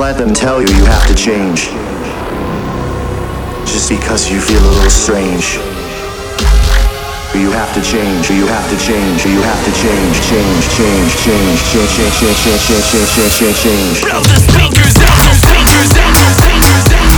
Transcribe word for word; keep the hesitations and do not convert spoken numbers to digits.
let them tell you you have to change. Just because you feel a little strange. You have to change, you have to change, you have to change, change, change, change, change, change, change, change, change, change, change, change. Blow the speakers out, speakers out, speakers out.